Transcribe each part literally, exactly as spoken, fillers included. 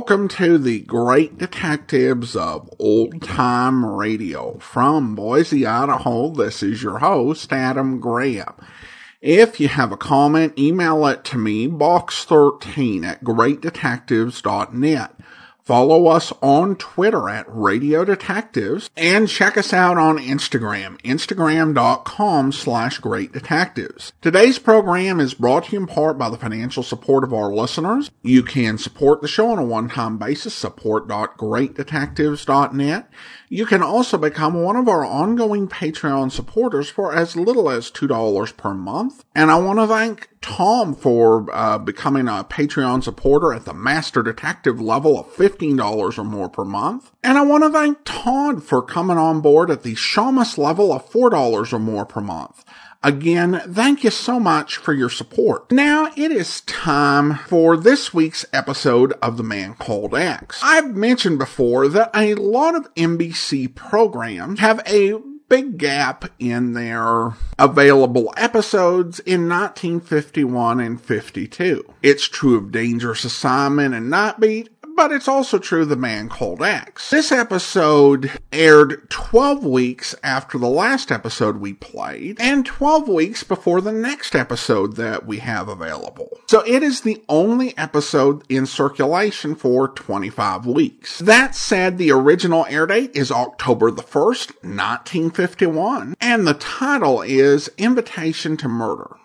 Welcome to the Great Detectives of Old Time Radio. From Boise, Idaho, this is your host, Adam Graham. If you have a comment, email it to me, box thirteen at great detectives dot net. Follow us on Twitter at Radio Detectives, and check us out on Instagram, instagram.com slash Great Detectives. Today's program is brought to you in part by the financial support of our listeners. You can support the show on a one-time basis, support dot great detectives dot net. You can also become one of our ongoing Patreon supporters for as little as two dollars per month. And I want to thank Tom for uh, becoming a Patreon supporter at the Master Detective level of fifteen dollars or more per month. And I want to thank Todd for coming on board at the Shamus level of four dollars or more per month. Again, thank you so much for your support. Now it is time for this week's episode of The Man Called X. I've mentioned before that a lot of N B C programs have a big gap in their available episodes in nineteen fifty-one and fifty-two. It's true of Dangerous Assignment and Nightbeat, but it's also true of The Man Called X. This episode aired twelve weeks after the last episode we played, and twelve weeks before the next episode that we have available. So it is the only episode in circulation for twenty-five weeks. That said, the original air date is October the first, nineteen fifty-one, and the title is Invitation to Murder.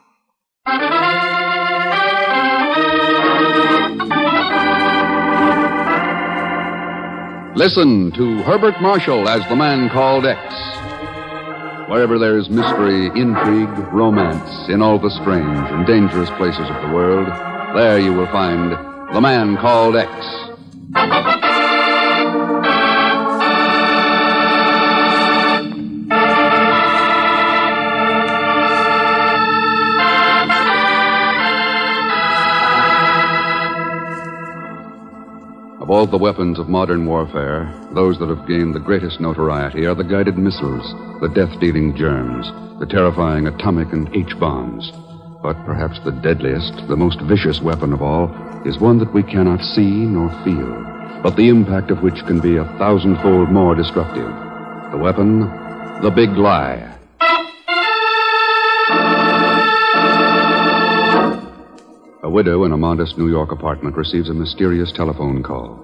Listen to Herbert Marshall as The Man Called X. Wherever there's mystery, intrigue, romance in all the strange and dangerous places of the world, there you will find The Man Called X. Of all the weapons of modern warfare, those that have gained the greatest notoriety are the guided missiles, the death-dealing germs, the terrifying atomic and H-bombs. But perhaps the deadliest, the most vicious weapon of all is one that we cannot see nor feel, but the impact of which can be a thousandfold more destructive. The weapon, the big lie. A widow in a modest New York apartment receives a mysterious telephone call.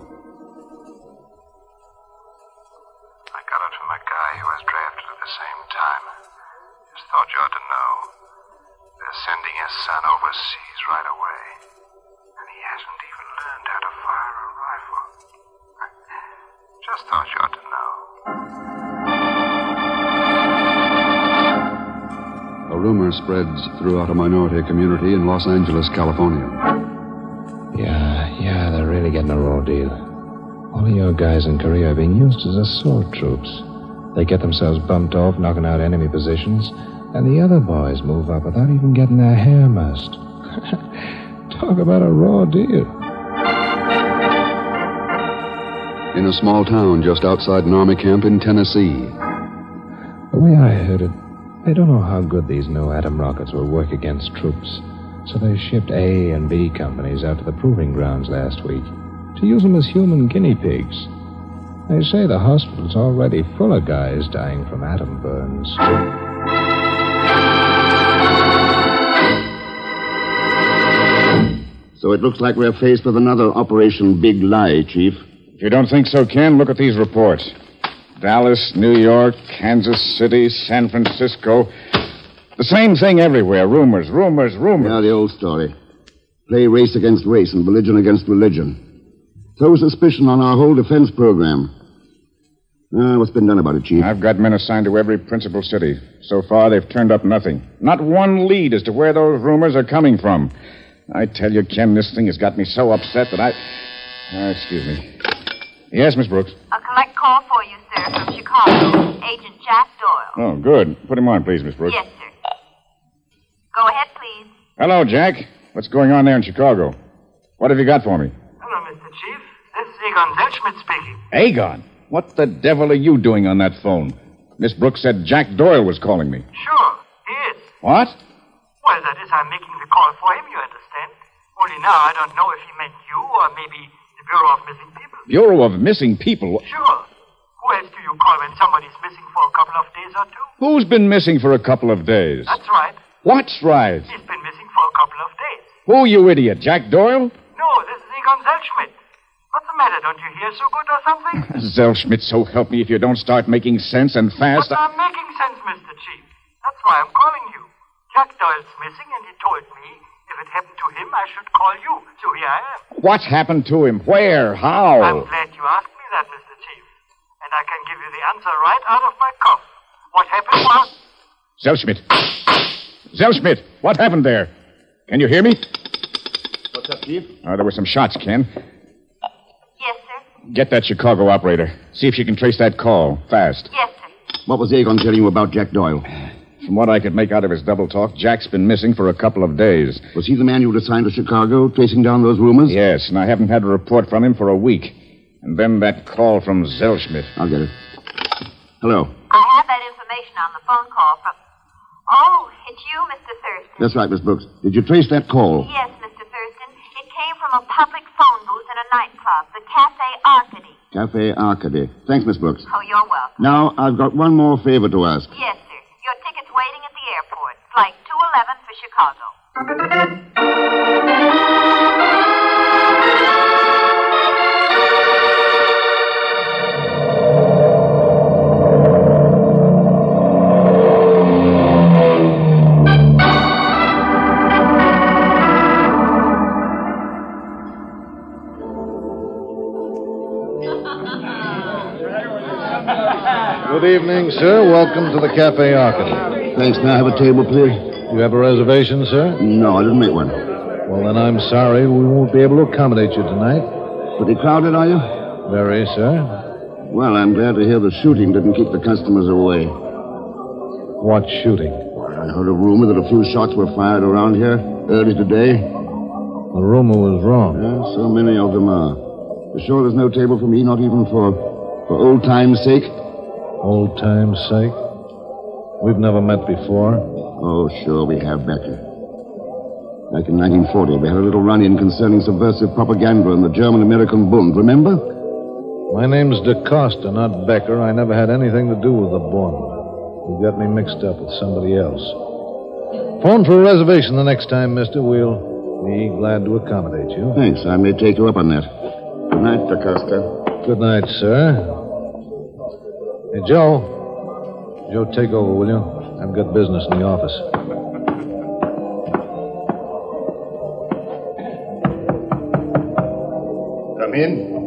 I got it from a guy who was drafted at the same time. Just thought you ought to know. They're sending his son overseas right away. And he hasn't even learned how to fire a rifle. Just thought you ought to know. A rumor spreads throughout a minority community in Los Angeles, California. Yeah, yeah, they're really getting a raw deal. All of your guys in Korea are being used as assault troops. They get themselves bumped off, knocking out enemy positions, and the other boys move up without even getting their hair mussed. Talk about a raw deal. In a small town just outside an army camp in Tennessee. The way I heard it, they don't know how good these new atom rockets will work against troops. So they shipped A and B companies out to the proving grounds last week to use them as human guinea pigs. They say the hospital's already full of guys dying from atom burns. So it looks like we're faced with another Operation Big Lie, Chief. If you don't think so, Ken, look at these reports. Dallas, New York, Kansas City, San Francisco. The same thing everywhere. Rumors, rumors, rumors. Yeah, the old story. Play race against race and religion against religion. Throw suspicion on our whole defense program. Uh, what's been done about it, Chief? I've got men assigned to every principal city. So far, they've turned up nothing. Not one lead as to where those rumors are coming from. I tell you, Ken, this thing has got me so upset that I... Oh, excuse me. Yes, Miss Brooks? A collect call for you, sir, from Chicago. Agent Jack Doyle. Oh, good. Put him on, please, Miss Brooks. Yes, sir. Go ahead, please. Hello, Jack. What's going on there in Chicago? What have you got for me? Hello, Mister Chief. This is Egon Zelschmidt speaking. Egon? What the devil are you doing on that phone? Miss Brooks said Jack Doyle was calling me. Sure, he is. What? Well, that is, I'm making the call for him, you understand. Only now I don't know if he meant you or maybe the Bureau of Missing People. Bureau of Missing People? Sure. Who else do you call when somebody's missing for a couple of days or two? Who's been missing for a couple of days? That's right. What's right? He's been missing for a couple of days. Who, you idiot? Jack Doyle? No, this is Egon Zellschmidt. What's the matter? Don't you hear so good or something? Zellschmidt, so help me if you don't start making sense and fast. But I'm making sense, Mister Chief. That's why I'm calling you. Jack Doyle's missing, and he told me if it happened to him, I should call you. So here I am. What happened to him? Where? How? I'm glad you asked me that, Mister Chief. And I can give you the answer right out of my cuff. What happened was... Zellschmidt. Zellschmidt, what happened there? Can you hear me? What's up, Chief? Uh, there were some shots, Ken. Yes, sir. Get that Chicago operator. See if she can trace that call. Fast. Yes, sir. What was Egon telling you about Jack Doyle? From what I could make out of his double talk, Jack's been missing for a couple of days. Was he the man you'd assigned to Chicago, tracing down those rumors? Yes, and I haven't had a report from him for a week. And then that call from Zellschmidt. I'll get it. Hello. I have that information on the phone call from... Oh, it's you, Mister Thurston. That's right, Miss Brooks. Did you trace that call? Yes, Mister Thurston. It came from a public phone booth in a nightclub, the Cafe Arcady. Cafe Arcady. Thanks, Miss Brooks. Oh, you're welcome. Now, I've got one more favor to ask. Yes, sir. Your ticket's waiting at the airport. Flight two eleven for Chicago. Good evening, sir. Welcome to the Cafe Arcady. Thanks. May I have a table, please? You have a reservation, sir? No, I didn't make one. Well, then I'm sorry. We won't be able to accommodate you tonight. Pretty crowded, are you? Very, sir. Well, I'm glad to hear the shooting didn't keep the customers away. What shooting? I heard a rumor that a few shots were fired around here early today. The rumor was wrong. Yeah, so many of them are. You sure there's no table for me, not even for, for old time's sake? Old time's sake? We've never met before. Oh, sure we have, Becker. Back in nineteen forty, we had a little run-in concerning subversive propaganda in the German-American Bund, remember? My name's DeCosta, not Becker. I never had anything to do with the Bund. You got me mixed up with somebody else. Phone for a reservation the next time, mister. We'll be glad to accommodate you. Thanks. I may take you up on that. Good night, DeCosta. Good night, sir. Hey, Joe. Joe, take over, will you? I've got business in the office. Come in.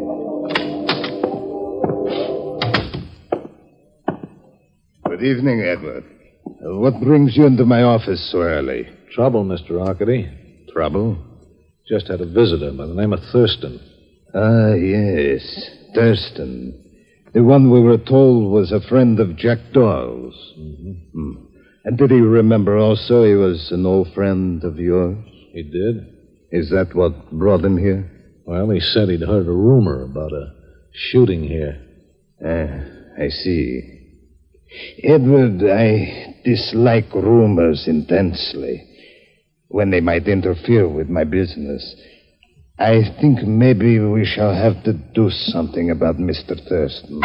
Good evening, Edward. Uh, what brings you into my office so early? Trouble, Mister Arcady. Trouble? Just had a visitor by the name of Thurston. Ah, yes. Thurston. The one we were told was a friend of Jack Doyle's. Mm-hmm. Hmm. And did he remember also he was an old friend of yours? He did. Is that what brought him here? Well, he said he'd heard a rumor about a shooting here. Ah, I see. Edward, I dislike rumors intensely when they might interfere with my business. I think maybe we shall have to do something about Mister Thurston.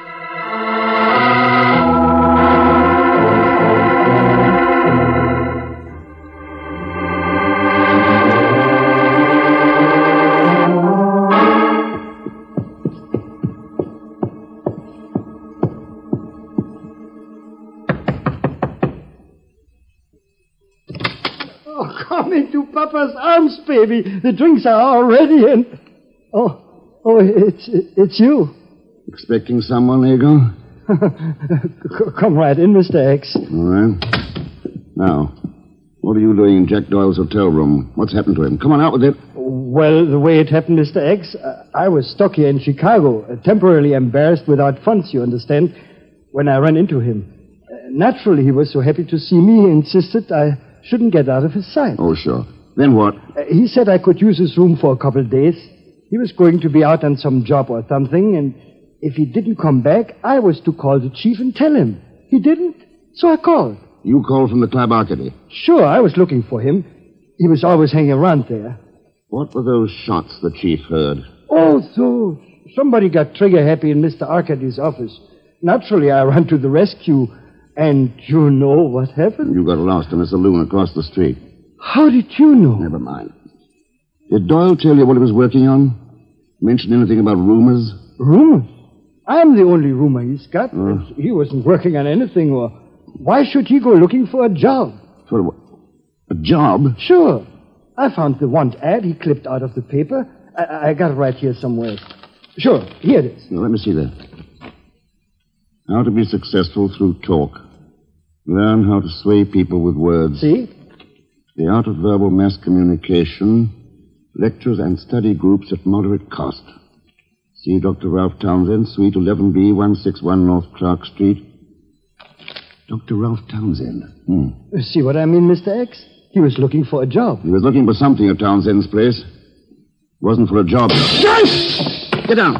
Come into Papa's arms, baby. The drinks are already in. Oh, oh, it's it's you. Expecting someone, Egon? Come right in, Mister X. All right. Now, what are you doing in Jack Doyle's hotel room? What's happened to him? Come on out with it. Well, the way it happened, Mister X, uh, I was stuck here in Chicago, uh, temporarily embarrassed without funds, you understand, when I ran into him. Uh, naturally, he was so happy to see me, he insisted I shouldn't get out of his sight. Oh, sure. Then what? Uh, he said I could use his room for a couple of days. He was going to be out on some job or something, and if he didn't come back, I was to call the chief and tell him. He didn't, so I called. You called from the Club Arcady? Sure, I was looking for him. He was always hanging around there. What were those shots the chief heard? Oh, so somebody got trigger-happy in Mister Arcady's office. Naturally, I ran to the rescue. And you know what happened? You got lost in a saloon across the street. How did you know? Never mind. Did Doyle tell you what he was working on? Mention anything about rumors? Rumors? I'm the only rumor he's got. Uh, he wasn't working on anything, or why should he go looking for a job? For what? A job? Sure. I found the want ad he clipped out of the paper. I, I got it right here somewhere. Sure, here it is. Now, let me see that. How to be successful through talk. Learn how to sway people with words. See? The art of verbal mass communication. Lectures and study groups at moderate cost. See Doctor Ralph Townsend, Suite eleven B, one sixty-one North Clark Street. Doctor Ralph Townsend. Hmm. See what I mean, Mister X? He was looking for a job. He was looking for something at Townsend's place. Wasn't for a job. Shush! Get down.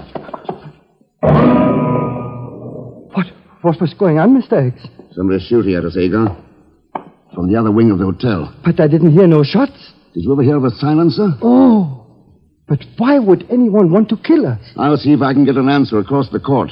What? What was going on, Mister X? Somebody's shooting at us, Agar. From the other wing of the hotel. But I didn't hear no shots. Did you ever hear of a silencer? Oh. But why would anyone want to kill us? I'll see if I can get an answer across the court.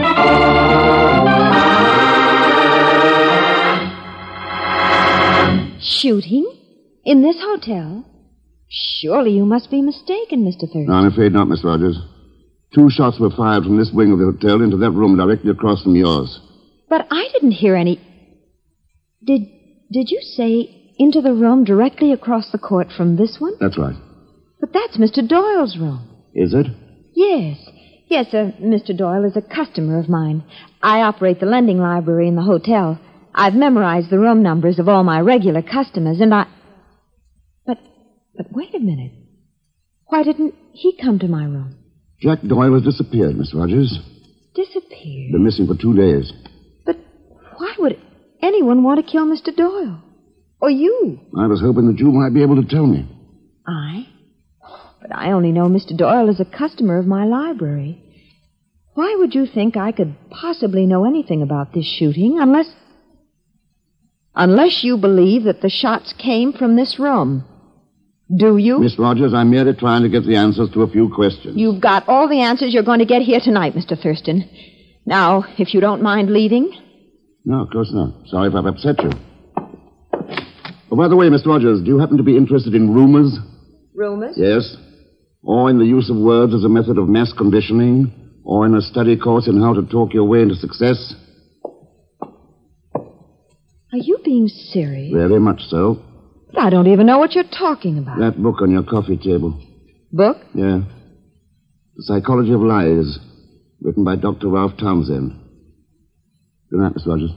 Shooting? In this hotel? Surely you must be mistaken, Mister Thurston. No, I'm afraid not, Miss Rogers. Two shots were fired from this wing of the hotel into that room directly across from yours. But I didn't hear any... Did, did you say into the room directly across the court from this one? That's right. But that's Mister Doyle's room. Is it? Yes. Yes, uh, Mister Doyle is a customer of mine. I operate the lending library in the hotel. I've memorized the room numbers of all my regular customers, and I... But, but wait a minute. Why didn't he come to my room? Jack Doyle has disappeared, Miss Rogers. Disappeared? Been missing for two days. But why would anyone want to kill Mister Doyle? Or you? I was hoping that you might be able to tell me. I? But I only know Mister Doyle as a customer of my library. Why would you think I could possibly know anything about this shooting unless... Unless you believe that the shots came from this room. Do you? Miss Rogers, I'm merely trying to get the answers to a few questions. You've got all the answers you're going to get here tonight, Mister Thurston. Now, if you don't mind leaving... No, of course not. Sorry if I've upset you. Oh, by the way, Miss Rogers, do you happen to be interested in rumors? Rumors? Yes. Or in the use of words as a method of mass conditioning, or in a study course in how to talk your way into success. Are you being serious? Very much so. But I don't even know what you're talking about. That book on your coffee table. Book? Yeah. The Psychology of Lies, written by Doctor Ralph Townsend. Good night, Miss Rogers.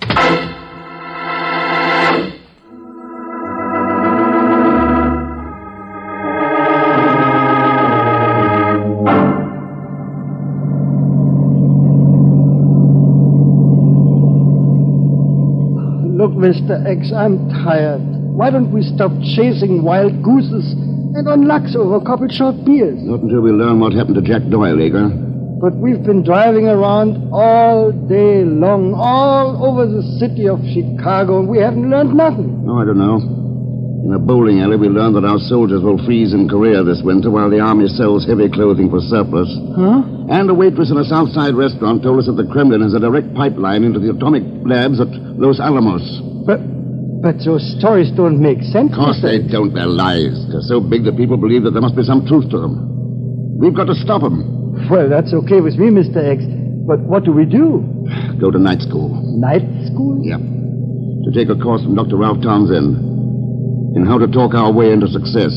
Look, Mister X, I'm tired. Why don't we stop chasing wild gooses and unlocks over a couple short beers? Not until we learn what happened to Jack Doyle, Agar. But we've been driving around all day long, all over the city of Chicago, and we haven't learned nothing. Oh, I don't know. In a bowling alley, we learned that our soldiers will freeze in Korea this winter while the Army sells heavy clothing for surplus. Huh? And a waitress in a Southside restaurant told us that the Kremlin has a direct pipeline into the atomic labs at Los Alamos. But but those stories don't make sense. Of course they don't. They're lies. They're so big that people believe that there must be some truth to them. We've got to stop them. Well, that's okay with me, Mister X. But what do we do? Go to night school. Night school? Yep. To take a course from Doctor Ralph Townsend in how to talk our way into success.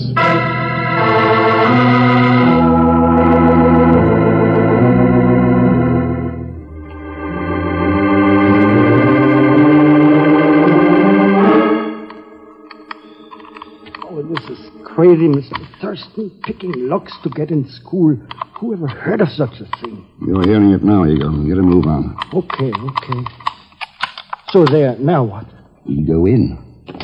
Oh, this is crazy, Mister Thurston, picking locks to get in school. Who ever heard of such a thing? You're hearing it now, Eagle. Get a move on. Okay, okay. So there, now what? You go in.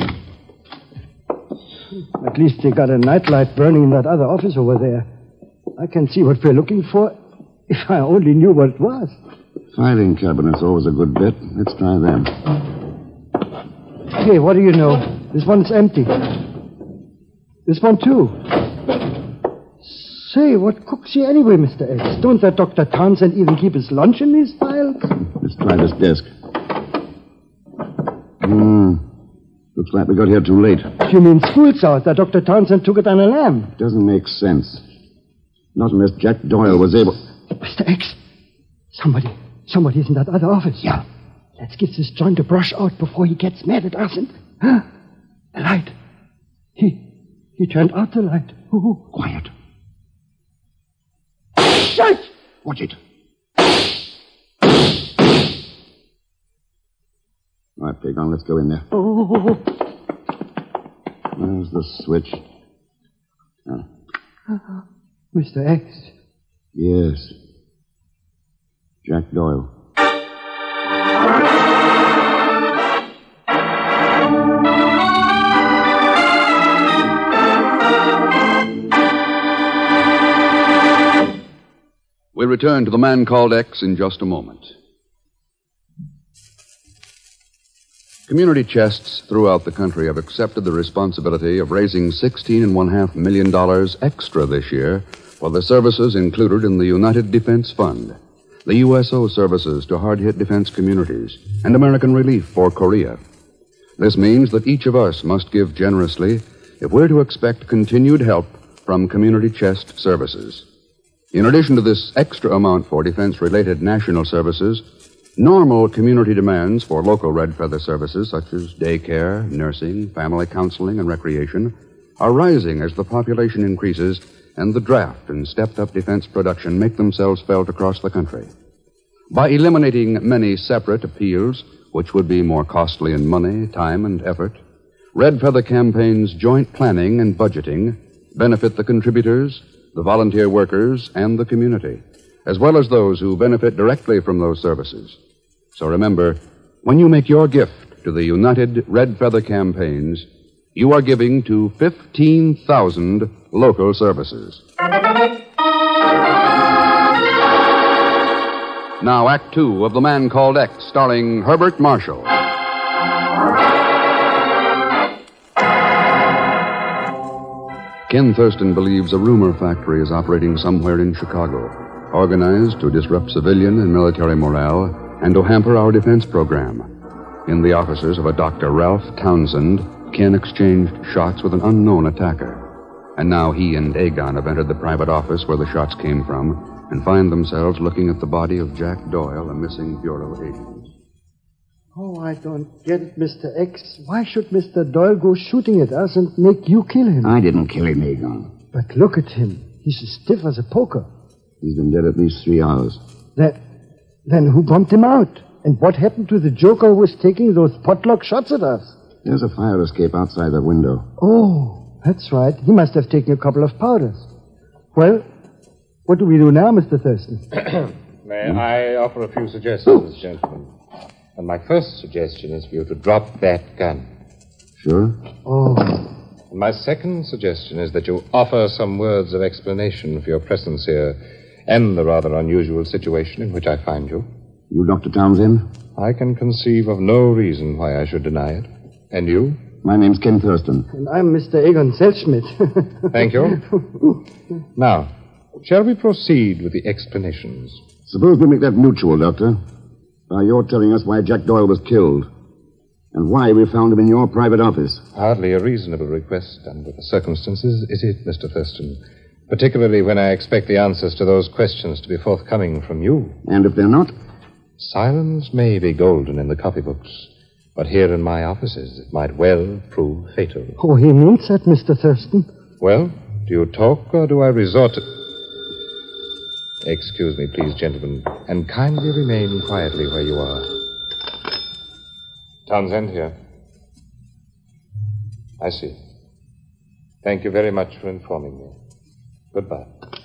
At least they got a nightlight burning in that other office over there. I can see what we're looking for if I only knew what it was. Filing cabinet's always a good bet. Let's try them. Hey, what do you know? This one's empty. This one, too. Say, what cooks he anyway, Mister X? Don't that Doctor Townsend even keep his lunch in these files? Let's try this desk. Hmm. Looks like we got here too late. You mean school's out that Doctor Townsend took it on a lamb? Doesn't make sense. Not unless Jack Doyle was able... Mister X, somebody, somebody's in that other office. Yeah. Let's get this joint a brush out before he gets mad at us and... Huh? The light. He, he turned out the light. Ooh. Quiet. Shut! Watch it. All right, Pagon, let's go in there. Oh. There's the switch. Ah. Uh, Mister X. Yes. Jack Doyle. We return to The Man Called X in just a moment. Community chests throughout the country have accepted the responsibility of raising sixteen and one half million dollars extra this year for the services included in the United Defense Fund, the U S O services to hard-hit defense communities, and American Relief for Korea. This means that each of us must give generously if we're to expect continued help from community chest services. In addition to this extra amount for defense-related national services, normal community demands for local Red Feather services, such as daycare, nursing, family counseling, and recreation, are rising as the population increases and the draft and stepped-up defense production make themselves felt across the country. By eliminating many separate appeals, which would be more costly in money, time, and effort, Red Feather campaigns' joint planning and budgeting benefit the contributors, the volunteer workers, and the community, as well as those who benefit directly from those services. So remember, when you make your gift to the United Red Feather campaigns, you are giving to fifteen thousand local services. Now, Act Two of The Man Called X, starring Herbert Marshall. Ken Thurston believes a rumor factory is operating somewhere in Chicago, organized to disrupt civilian and military morale and to hamper our defense program. In the offices of a Doctor Ralph Townsend, Ken exchanged shots with an unknown attacker. And now he and Aegon have entered the private office where the shots came from and find themselves looking at the body of Jack Doyle, a missing Bureau agent. Oh, I don't get it, Mister X. Why should Mister Doyle go shooting at us and make you kill him? I didn't kill him, Aegon. But look at him. He's as stiff as a poker. He's been dead at least three hours. That, then who bumped him out? And what happened to the joker who was taking those potluck shots at us? There's a fire escape outside that window. Oh, that's right. He must have taken a couple of powders. Well, what do we do now, Mister Thurston? May hmm? I offer a few suggestions, gentlemen? And my first suggestion is for you to drop that gun. Sure. Oh. And my second suggestion is that you offer some words of explanation for your presence here and the rather unusual situation in which I find you. You Doctor Townsend? I can conceive of no reason why I should deny it. And you? My name's Ken Thurston. And I'm Mister Aegon Selschmidt. Thank you. Now, shall we proceed with the explanations? Suppose we make that mutual, Doctor. By your telling us why Jack Doyle was killed and why we found him in your private office. Hardly a reasonable request under the circumstances, is it, Mister Thurston? Particularly when I expect the answers to those questions to be forthcoming from you. And if they're not? Silence may be golden in the copybooks, but here in my offices it might well prove fatal. Oh, he means that, Mister Thurston. Well, do you talk or do I resort to... Excuse me, please, gentlemen, and kindly remain quietly where you are. Townsend here. I see. Thank you very much for informing me. Goodbye.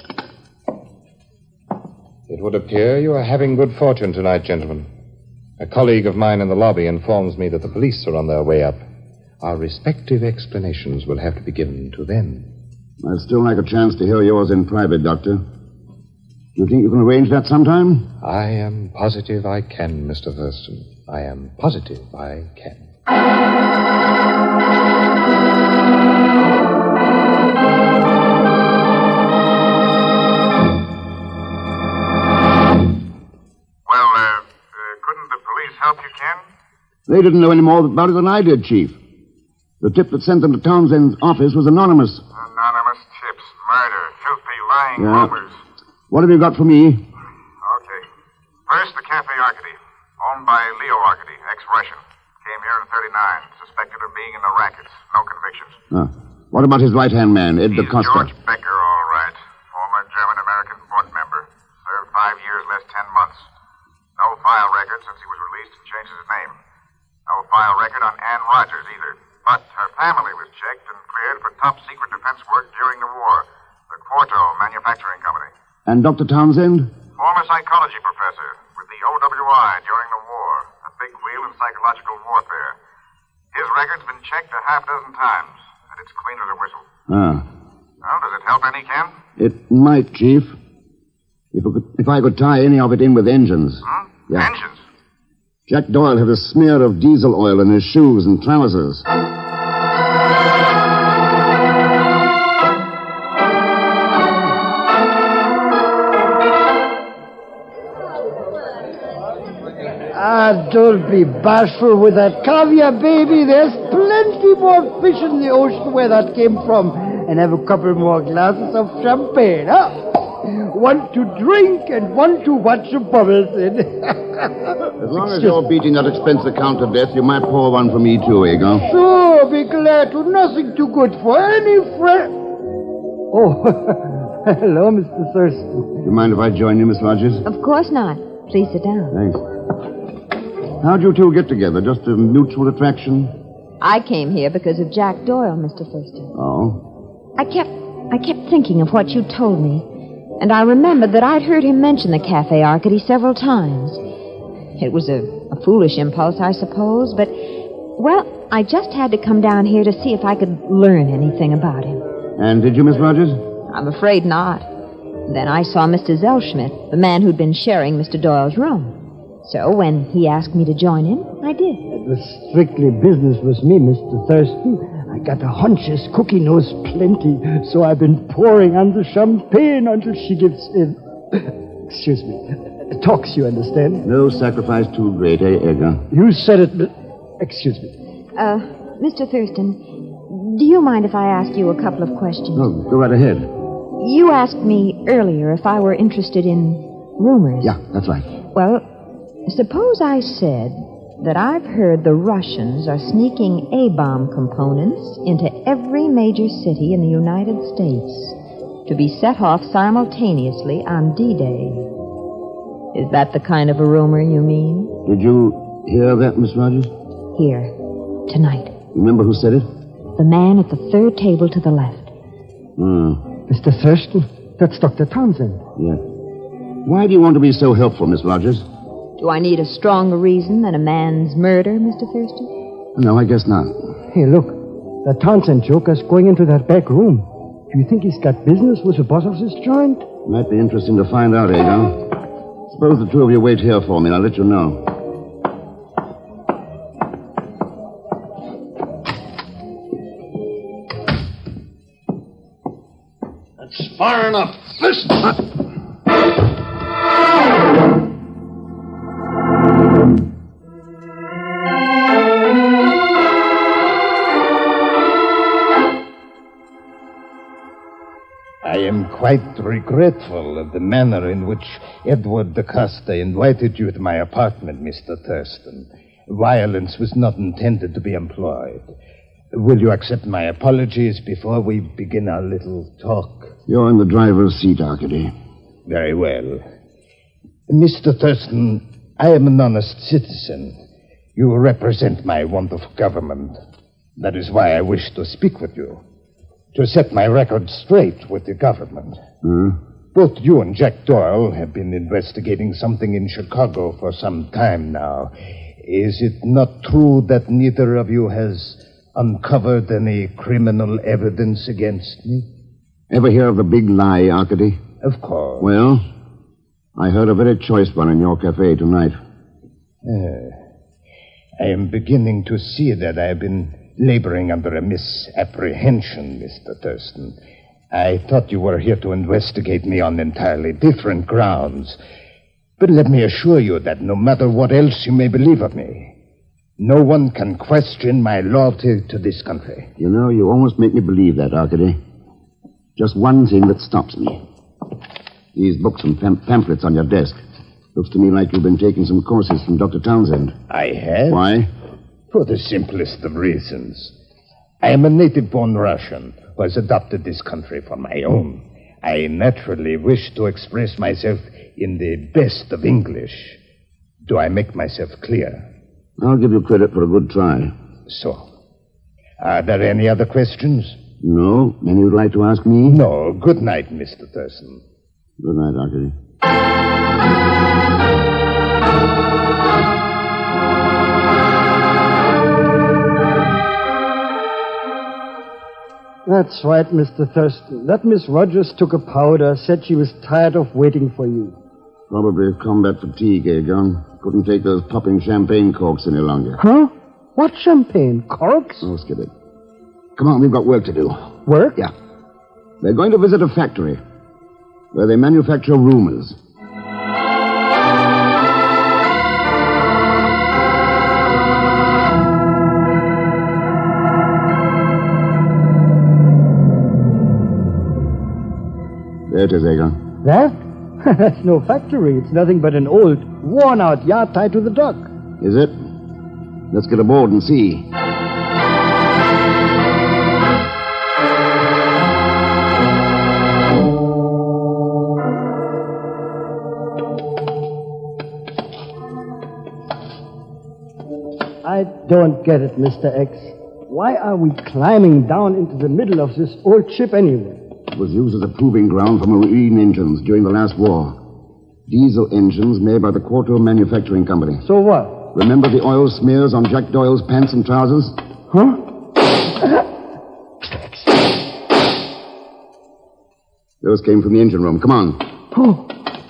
It would appear you are having good fortune tonight, gentlemen. A colleague of mine in the lobby informs me that the police are on their way up. Our respective explanations will have to be given to them. I'd still like a chance to hear yours in private, Doctor. Do you think you can arrange that sometime? I am positive I can, Mister Thurston. I am positive I can. help you, Ken? They didn't know any more about it than I did, Chief. The tip that sent them to Townsend's office was anonymous. Anonymous tips, murder, filthy, lying Yeah. rumors. What have you got for me? Okay. First, the Cafe Arcady, owned by Leo Arcady, ex-Russian. Came here in thirty-nine, suspected of being in the rackets. No convictions. Ah. What about his right-hand man, Ed He's DaCosta? George Becker, all right. Former German-American board member. Served five years, less ten months. No file record since he was released and changed his name. No file record on Ann Rogers either. But her family was checked and cleared for top-secret defense work during the war. The Quarto Manufacturing Company. And Doctor Townsend? Former psychology professor with the O W I during the war. A big wheel in psychological warfare. His record's been checked a half dozen times, and it's clean as a whistle. Ah. Well, does it help any, Ken? It might, Chief. If I could, if I could tie any of it in with engines. Hmm? Yeah. Engines? Jack Doyle had a smear of diesel oil in his shoes and trousers. Ah, don't be bashful with that caviar, baby. There's plenty more fish in the ocean where that came from. And have a couple more glasses of champagne, huh? One to drink and one to watch the bubbles in. As long as you're beating that expense account to death, you might pour one for me, too, Eagle. So, be glad to nothing too good for any friend. Oh, hello, Mister Thurston. Do you mind if I join you, Miss Rogers? Of course not. Please sit down. Thanks. How'd you two get together? Just a mutual attraction? I came here because of Jack Doyle, Mister Thurston. Oh? I kept I kept thinking of what you told me, and I remembered that I'd heard him mention the Cafe Arcady several times. It was a, a foolish impulse, I suppose, but, well, I just had to come down here to see if I could learn anything about him. And did you, Miss Rogers? I'm afraid not. Then I saw Mister Zellschmidt, the man who'd been sharing Mister Doyle's room. So when he asked me to join in, I did. It was strictly business with me, Mister Thurston. I got a hunch his cookie knows plenty, so I've been pouring on the champagne until she gives in. Excuse me. Talks, you understand? No sacrifice too great, eh, Edgar? You said it. But... Excuse me. Uh, Mister Thurston, do you mind if I ask you a couple of questions? No, go right ahead. You asked me earlier if I were interested in rumors. Yeah, that's right. Well, suppose I said that I've heard the Russians are sneaking A-bomb components into every major city in the United States to be set off simultaneously on D-Day. Is that the kind of a rumor you mean? Did you hear that, Miss Rogers? Here, tonight. Remember who said it? The man at the third table to the left. Hmm. Mister Thurston, that's Doctor Townsend. Yeah. Why do you want to be so helpful, Miss Rogers? Do I need a stronger reason than a man's murder, Mister Thurston? No, I guess not. Hey, look. That Townsend joker's going into that back room. Do you think he's got business with the boss of this joint? Might be interesting to find out, Eagle. Suppose the two of you wait here for me, and I'll let you know. That's far enough. Listen. I am quite regretful of the manner in which Edward DaCosta invited you to my apartment, Mister Thurston. Violence was not intended to be employed. Will you accept my apologies before we begin our little talk? You're in the driver's seat, Arcady. Very well. Mister Thurston, I am an honest citizen. You represent my want of government. That is why I wish to speak with you. To set my record straight with the government. Hmm? Both you and Jack Doyle have been investigating something in Chicago for some time now. Is it not true that neither of you has uncovered any criminal evidence against me? Ever hear of the big lie, Arcady? Of course. Well, I heard a very choice one in your cafe tonight. Uh, I am beginning to see that I have been laboring under a misapprehension, Mister Thurston. I thought you were here to investigate me on entirely different grounds. But let me assure you that no matter what else you may believe of me, no one can question my loyalty to this country. You know, you almost make me believe that, Arcady. Just one thing that stops me. These books and pam- pamphlets on your desk. Looks to me like you've been taking some courses from Doctor Townsend. I have? Why? For the simplest of reasons. I am a native-born Russian who has adopted this country for my own. I naturally wish to express myself in the best of English. Do I make myself clear? I'll give you credit for a good try. So, are there any other questions? No? Any you'd like to ask me? No. Good night, Mister Thurston. Good night, Arcady. That's right, Mister Thurston. That Miss Rogers took a powder, said she was tired of waiting for you. Probably combat fatigue, Aegon. Couldn't take those popping champagne corks any longer. Huh? What champagne? Corks? Oh, skip it. Come on, we've got work to do. Work? Yeah. They're going to visit a factory where they manufacture rumors. There it is, Aegon. That? That's no factory. It's nothing but an old, worn-out yard tied to the dock. Is it? Let's get aboard and see. I don't get it, Mister X. Why are we climbing down into the middle of this old ship anyway? It was used as a proving ground for marine engines during the last war. Diesel engines made by the Quarto Manufacturing Company. So what? Remember the oil smears on Jack Doyle's pants and trousers? Huh? Those came from the engine room. Come on. Oh.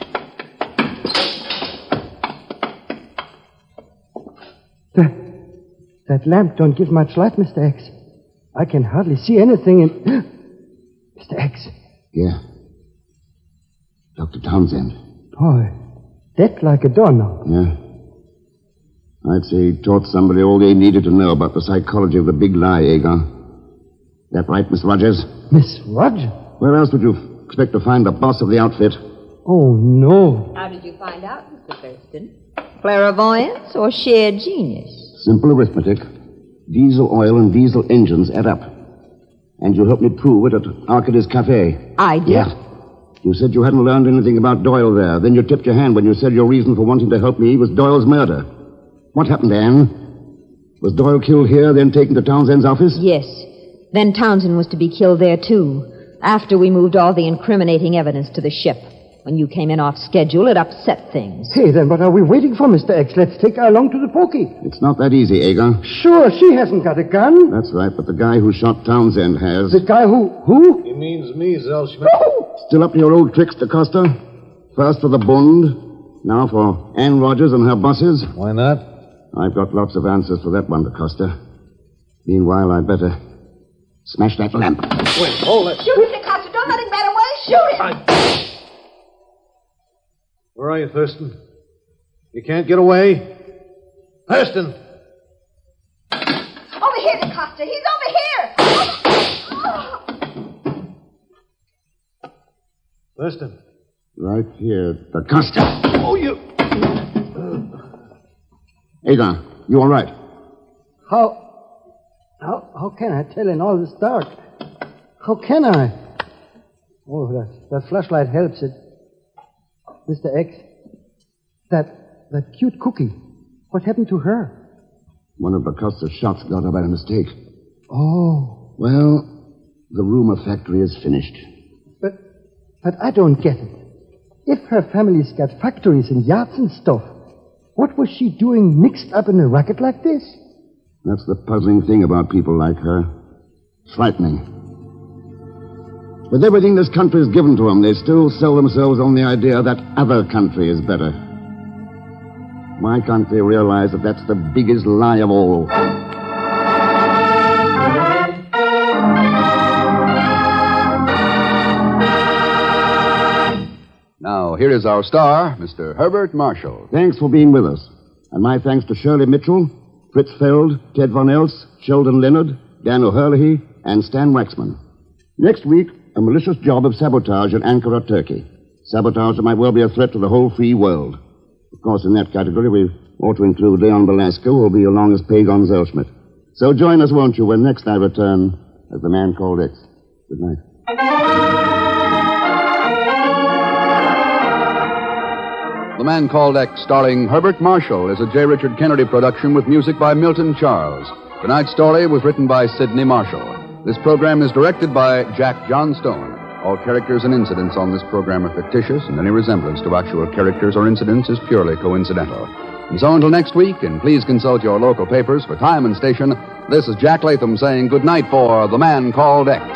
That, that lamp don't give much light, Mister X. I can hardly see anything in... Mister X. Yeah. Doctor Townsend. Boy, dead like a doorknob. Yeah. I'd say he taught somebody all they needed to know about the psychology of the big lie, Aegon. That right, Miss Rogers? Miss Rogers? Where else would you expect to find the boss of the outfit? Oh, no. How did you find out, Mister Thurston? Clairvoyance or sheer genius? Simple arithmetic. Diesel oil and diesel engines add up. And you helped me prove it at Arcady's Cafe. I did? Yeah. You said you hadn't learned anything about Doyle there. Then you tipped your hand when you said your reason for wanting to help me was Doyle's murder. What happened, Anne? Was Doyle killed here, then taken to Townsend's office? Yes. Then Townsend was to be killed there, too. After we moved all the incriminating evidence to the ship. When you came in off schedule, it upset things. Hey, then what are we waiting for, Mister X? Let's take her along to the pokey. It's not that easy, Aegon. Sure, she hasn't got a gun. That's right, but the guy who shot Townsend has. The guy who... Who? He means me, Zellschmidt. Oh! Still up to your old tricks, DaCosta? First for the Bund, now for Anne Rogers and her bosses? Why not? I've got lots of answers for that one, DaCosta. Meanwhile, I'd better smash that lamp. Wait, hold it. Shoot him, DaCosta. Don't let him get away. Shoot him. I... Where are you, Thurston? You can't get away? Thurston! Over here, DaCosta. He's over here. Oh. Thurston. Right here, DaCosta. Oh, you... Aegon, you all right? How... How, how can I tell in all this dark? How can I? Oh, that, that flashlight helps it. Mister X, that that cute cookie, what happened to her? One of DaCosta's shots got her by mistake. Oh. Well, the rumor factory is finished. But, but I don't get it. If her family's got factories and yachts and stuff, what was she doing mixed up in a racket like this? That's the puzzling thing about people like her. Frightening. With everything this country has given to them, they still sell themselves on the idea that other country is better. Why can't they realize that that's the biggest lie of all? Now, Now, here is our star, Mister Herbert Marshall. Thanks for being with us. And my thanks to Shirley Mitchell, Fritz Feld, Ted Von Elst, Sheldon Leonard, Dan O'Herlihy, and Stan Waxman. Next week, a malicious job of sabotage in Ankara, Turkey. Sabotage that might well be a threat to the whole free world. Of course, in that category, we ought to include Leon Belasco, who will be along as Pagon Zellschmidt. So join us, won't you, when next I return as The Man Called X. Good night. The Man Called X, starring Herbert Marshall, is a J. Richard Kennedy production with music by Milton Charles. Tonight's story was written by Sidney Marshall. This program is directed by Jack Johnstone. All characters and incidents on this program are fictitious, and any resemblance to actual characters or incidents is purely coincidental. And so until next week, and please consult your local papers for time and station, this is Jack Latham saying good night for The Man Called X.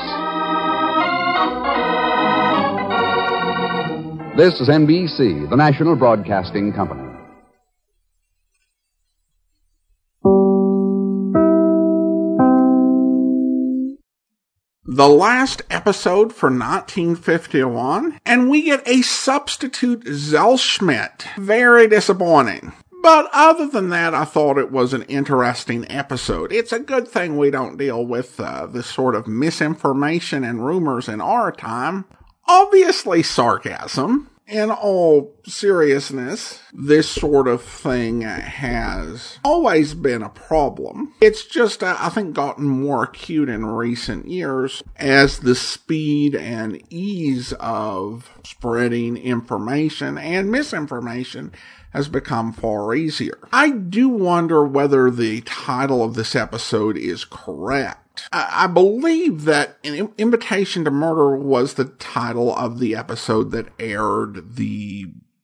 This is N B C, the national broadcasting company. The last episode for nineteen fifty-one, and we get a substitute Zellschmidt. Very disappointing. But other than that, I thought it was an interesting episode. It's a good thing we don't deal with uh, this sort of misinformation and rumors in our time. Obviously sarcasm. In all seriousness, this sort of thing has always been a problem. It's just, uh, I think, gotten more acute in recent years as the speed and ease of spreading information and misinformation has become far easier. I do wonder whether the title of this episode is correct. I believe that An Invitation to Murder was the title of the episode that aired the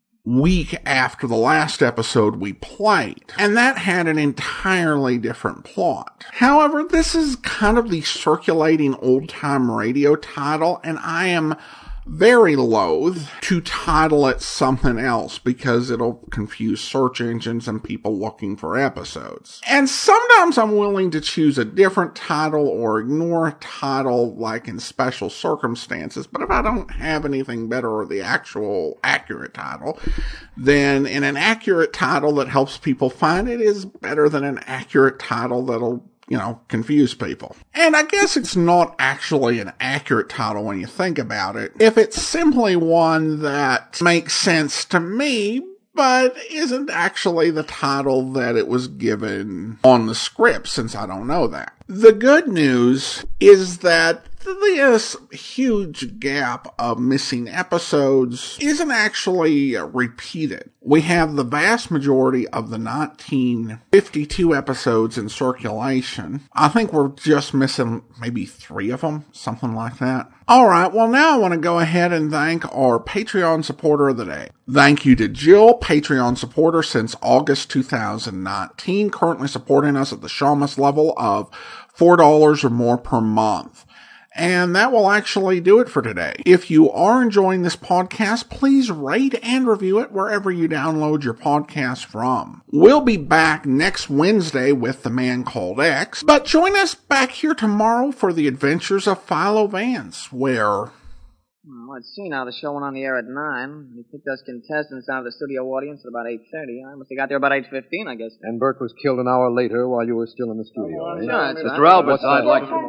week after the last episode we played, and that had an entirely different plot. However, this is kind of the circulating old-time radio title, and I am very loath to title it something else because it'll confuse search engines and people looking for episodes. And sometimes I'm willing to choose a different title or ignore a title like in special circumstances, but if I don't have anything better or the actual accurate title, then an inaccurate title that helps people find it is better than an accurate title that'll you know, confuse people. And I guess it's not actually an accurate title when you think about it, if it's simply one that makes sense to me, but isn't actually the title that it was given on the script, since I don't know that. The good news is that this huge gap of missing episodes isn't actually repeated. We have the vast majority of the nineteen fifty-two episodes in circulation. I think we're just missing maybe three of them, something like that. Alright, well now I want to go ahead and thank our Patreon supporter of the day. Thank you to Jill, Patreon supporter since August two thousand nineteen, currently supporting us at the Shamus level of four dollars or more per month. And that will actually do it for today. If you are enjoying this podcast, please rate and review it wherever you download your podcast from. We'll be back next Wednesday with The Man Called X, but join us back here tomorrow for the adventures of Philo Vance, where... Well, let's see now. The show went on the air at nine. He picked us contestants out of the studio audience at about eight thirty. I must have got there about eight fifteen, I guess. And Burke was killed an hour later while you were still in the studio. Oh, eh? sure, Mister Albert, I'd like to...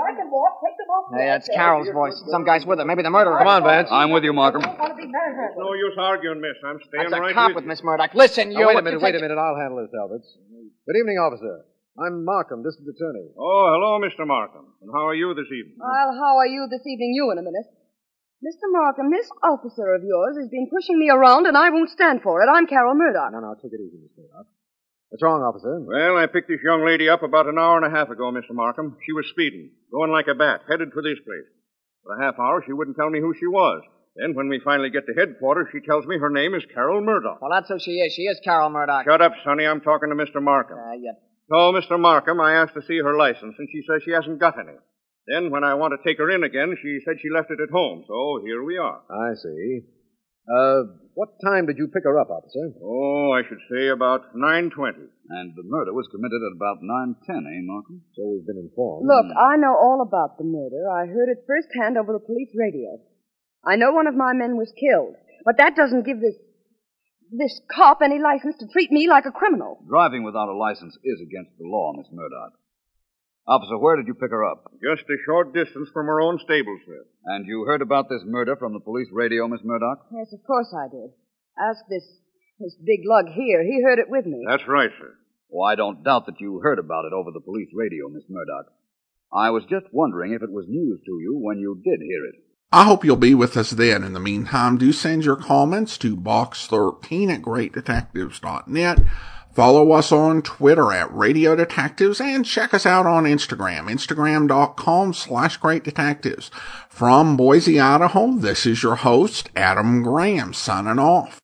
Hey, that's Carol's voice. Some guy's with her. Maybe the murderer. Come on, Vance. I'm with you, Markham. There's no use arguing, miss. I'm staying That's a right cop with with Miss Murdoch. Listen, you... Oh, wait a minute, wait a minute. I'll handle this, Albert. Good evening, officer. I'm Markham, district attorney. Oh, hello, Mister Markham. And how are you this evening? Well, how are you this evening? You in a minute. Mister Markham, this officer of yours has been pushing me around, and I won't stand for it. I'm Carol Murdoch. No, no, take it easy, Miss Murdoch. What's wrong, officer? Well, I picked this young lady up about an hour and a half ago, Mister Markham. She was speeding, going like a bat, headed for this place. For a half hour, she wouldn't tell me who she was. Then, when we finally get to headquarters, she tells me her name is Carol Murdoch. Well, that's who she is. She is Carol Murdoch. Shut up, Sonny. I'm talking to Mister Markham. Uh, yeah. So, Mister Markham, I asked to see her license, and she says she hasn't got any. Then, when I want to take her in again, she said she left it at home. So, here we are. I see. Uh, what time did you pick her up, officer? Oh, I should say about nine twenty. And the murder was committed at about nine ten, eh, Markham? So we've been informed. Look, I know all about the murder. I heard it firsthand over the police radio. I know one of my men was killed. But that doesn't give this this cop any license to treat me like a criminal. Driving without a license is against the law, Miss Murdoch. Officer, where did you pick her up? Just a short distance from her own stable, sir. And you heard about this murder from the police radio, Miss Murdoch? Yes, of course I did. Ask this this big lug here. He heard it with me. That's right, sir. Well, I don't doubt that you heard about it over the police radio, Miss Murdoch. I was just wondering if it was news to you when you did hear it. I hope you'll be with us then. In the meantime, do send your comments to box thirteen at great detectives dot net. Follow us on Twitter at Radio Detectives and check us out on Instagram, instagram.com slash Great Detectives. From Boise, Idaho, this is your host, Adam Graham, signing off.